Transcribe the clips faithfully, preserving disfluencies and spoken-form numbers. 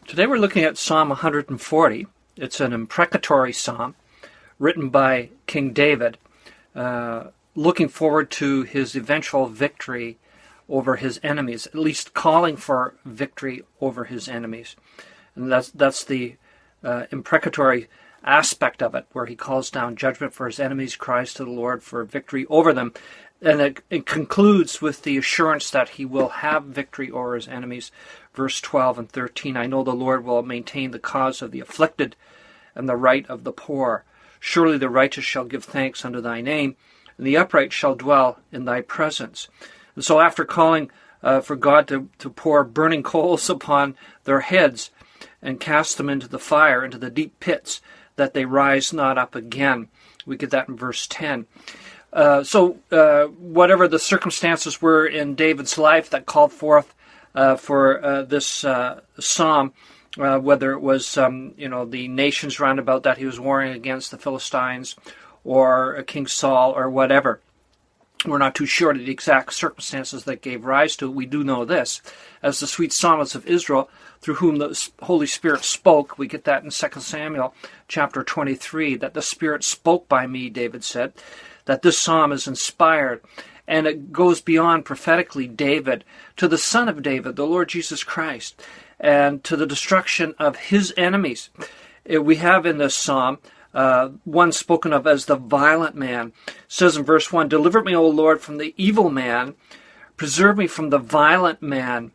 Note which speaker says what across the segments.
Speaker 1: Today we're looking at Psalm one hundred forty. It's an imprecatory psalm written by King David, uh, looking forward to his eventual victory over his enemies, at least calling for victory over his enemies. And that's, that's the uh, imprecatory aspect of it, where he calls down judgment for his enemies, cries to the Lord for victory over them. And it, it concludes with the assurance that he will have victory over his enemies. Verse twelve and thirteen, I know the Lord will maintain the cause of the afflicted and the right of the poor. Surely the righteous shall give thanks unto thy name, and the upright shall dwell in thy presence. And so after calling uh, for God to, to pour burning coals upon their heads and cast them into the fire, into the deep pits, that they rise not up again. We get that in verse ten. Uh, so uh, whatever the circumstances were in David's life that called forth uh, for uh, this uh, psalm, uh, whether it was um, you know the nations round about that he was warring against, the Philistines, or uh, King Saul, or whatever, we're not too sure of the exact circumstances that gave rise to it. We do know this, as the sweet psalmist of Israel, through whom the Holy Spirit spoke. We get that in Second Samuel chapter twenty-three, that the Spirit spoke by me, David said, that this psalm is inspired, and it goes beyond prophetically David to the Son of David, the Lord Jesus Christ, and to the destruction of his enemies. We have in this psalm uh, one spoken of as the violent man. It says in verse one, deliver me, O Lord, from the evil man, preserve me from the violent man.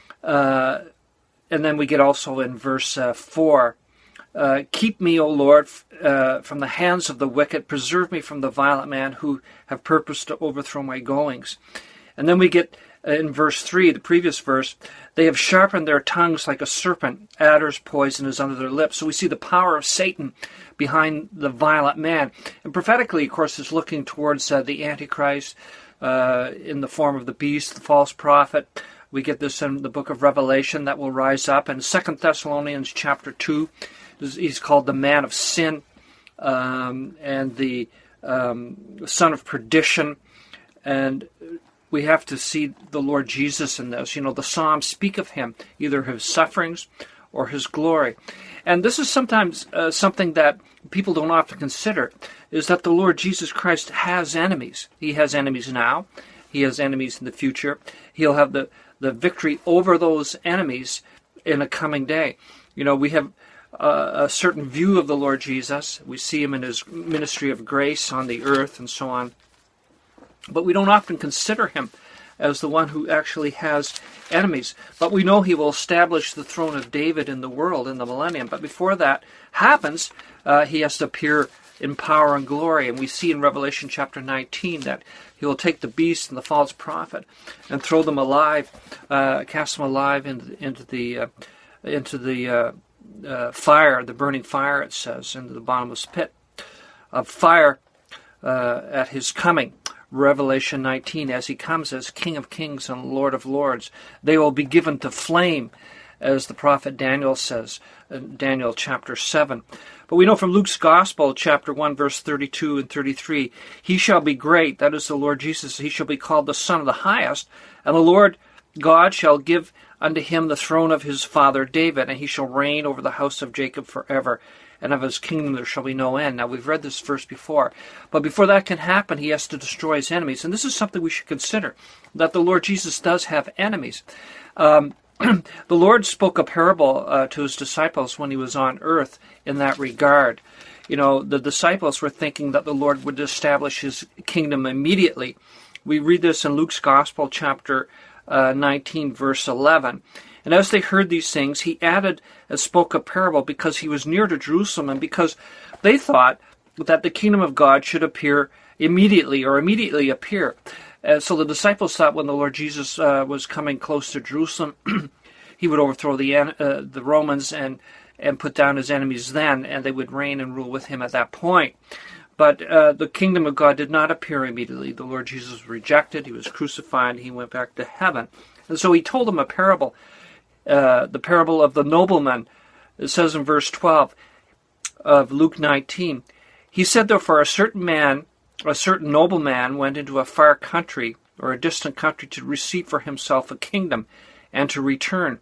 Speaker 1: Uh, and then we get also in verse uh, four, Uh, keep me, O Lord, uh, from the hands of the wicked. Preserve me from the violent man who have purposed to overthrow my goings. And then we get uh, in verse three, the previous verse, they have sharpened their tongues like a serpent. Adder's poison is under their lips. So we see the power of Satan behind the violent man. And prophetically, of course, is looking towards uh, the Antichrist uh, in the form of the beast, the false prophet. We get this in the book of Revelation that will rise up. And Second Thessalonians chapter two, he's called the man of sin um, and the um, son of perdition. And we have to see the Lord Jesus in this. You know, the Psalms speak of him, either his sufferings or his glory. And this is sometimes uh, something that people don't often consider, is that the Lord Jesus Christ has enemies. He has enemies now. He has enemies in the future. He'll have the, the victory over those enemies in a coming day. You know, we have Uh, a certain view of the Lord Jesus. We see him in his ministry of grace on the earth and so on. But we don't often consider him as the one who actually has enemies. But we know he will establish the throne of David in the world in the millennium. But before that happens, uh, he has to appear in power and glory. And we see in Revelation chapter nineteen that he will take the beast and the false prophet and throw them alive, uh, cast them alive into, into the uh, into the uh, Uh, fire, the burning fire, it says, into the bottomless pit of fire uh, at his coming. Revelation nineteen, as he comes as King of Kings and Lord of Lords, they will be given to flame, as the prophet Daniel says, in Daniel chapter seven. But we know from Luke's Gospel, chapter one, verse thirty-two and thirty-three, he shall be great, that is the Lord Jesus, he shall be called the Son of the Highest, and the Lord God shall give unto him the throne of his father David, and he shall reign over the house of Jacob forever, and of his kingdom there shall be no end. Now, we've read this verse before, but before that can happen, he has to destroy his enemies. And this is something we should consider, that the Lord Jesus does have enemies. Um, the Lord spoke a parable uh, to his disciples when he was on earth in that regard. You know, the disciples were thinking that the Lord would establish his kingdom immediately. We read this in Luke's Gospel, chapter Uh, nineteen, verse eleven. And as they heard these things, he added and spoke a parable, because he was near to Jerusalem, and because they thought that the kingdom of God should appear immediately, or immediately appear. Uh, so the disciples thought when the Lord Jesus uh, was coming close to Jerusalem, he would overthrow the uh, the Romans and, and put down his enemies then, and they would reign and rule with him at that point. But uh, the kingdom of God did not appear immediately. The Lord Jesus was rejected. He was crucified. He went back to heaven. And so he told them a parable, uh, the parable of the nobleman. It says in verse twelve of Luke nineteen, he said, therefore, a certain man, a certain nobleman went into a far country, or a distant country, to receive for himself a kingdom and to return.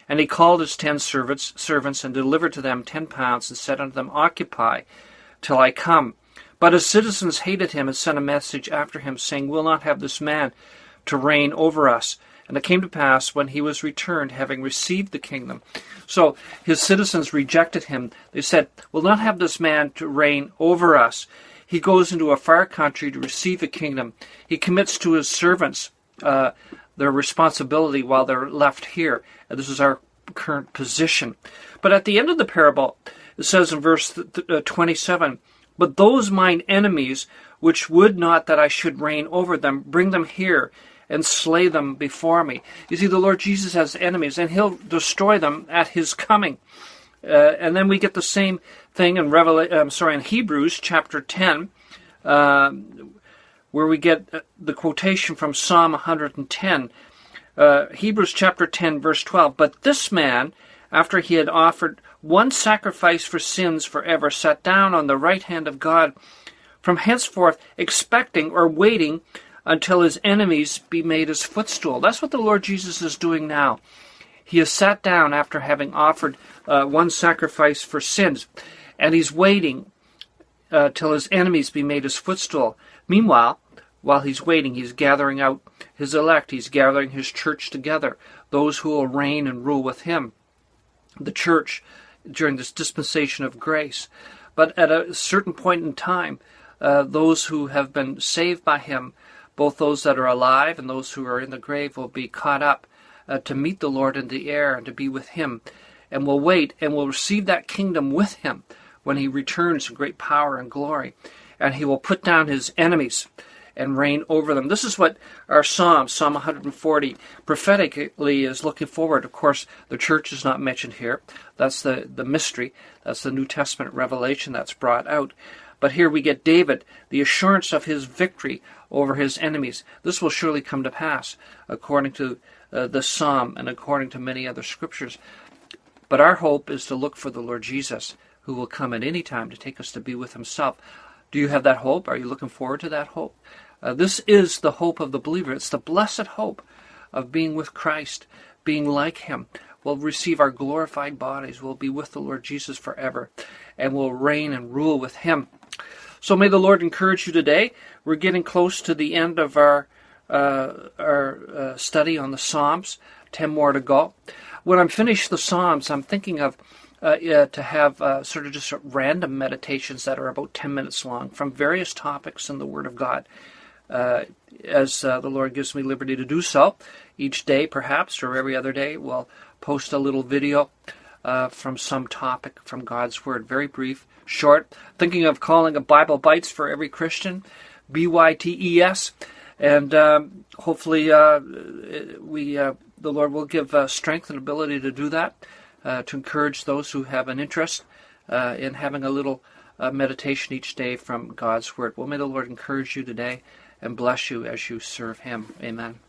Speaker 1: And he called his ten servants, servants and delivered to them ten pounds, and said unto them, Occupy till I come. But his citizens hated him, and sent a message after him, saying, We'll not have this man to reign over us. And it came to pass, when he was returned, having received the kingdom. So his citizens rejected him. They said, We'll not have this man to reign over us. He goes into a far country to receive the kingdom. He commits to his servants uh, their responsibility while they're left here. And this is our current position. But at the end of the parable, it says in verse twenty-seven, But those mine enemies, which would not that I should reign over them, bring them here, and slay them before me. You see, the Lord Jesus has enemies, and he'll destroy them at his coming. Uh, and then we get the same thing in Revela- I'm sorry, in Hebrews chapter ten, uh, where we get the quotation from Psalm one hundred ten. Uh, Hebrews chapter ten, verse twelve. But this man, after he had offered one sacrifice for sins forever, sat down on the right hand of God, from henceforth expecting or waiting until his enemies be made his footstool. That's what the Lord Jesus is doing now. He has sat down after having offered uh, one sacrifice for sins, and he's waiting uh, till his enemies be made his footstool. Meanwhile, while he's waiting, he's gathering out his elect. He's gathering his church together, those who will reign and rule with him, the church, during this dispensation of grace. But at a certain point in time, uh, those who have been saved by him, both those that are alive and those who are in the grave, will be caught up uh, to meet the Lord in the air and to be with him. And will wait and will receive that kingdom with him when he returns in great power and glory. And he will put down his enemies and reign over them. This is what our Psalm, Psalm one hundred forty, prophetically is looking forward. Of course, the church is not mentioned here. That's the, the mystery. That's the New Testament revelation that's brought out. But here we get David, the assurance of his victory over his enemies. This will surely come to pass, according to uh, the Psalm and according to many other scriptures. But our hope is to look for the Lord Jesus, who will come at any time to take us to be with himself. Do you have that hope? Are you looking forward to that hope? Uh, this is the hope of the believer. It's the blessed hope of being with Christ, being like him. We'll receive our glorified bodies. We'll be with the Lord Jesus forever, and we'll reign and rule with him. So may the Lord encourage you today. We're getting close to the end of our uh, our uh, study on the Psalms. Ten more to go. When I'm finished the Psalms, I'm thinking of uh, uh, to have uh, sort of just random meditations that are about ten minutes long from various topics in the Word of God. Uh, as uh, the Lord gives me liberty to do so, each day perhaps, or every other day, we'll post a little video uh, from some topic from God's Word. Very brief, short. Thinking of calling a Bible Bites for every Christian, B Y T E S, and um, hopefully uh, we uh, the Lord will give uh, strength and ability to do that, uh, to encourage those who have an interest uh, in having a little uh, meditation each day from God's Word. Well, may the Lord encourage you today and bless you as you serve him. Amen.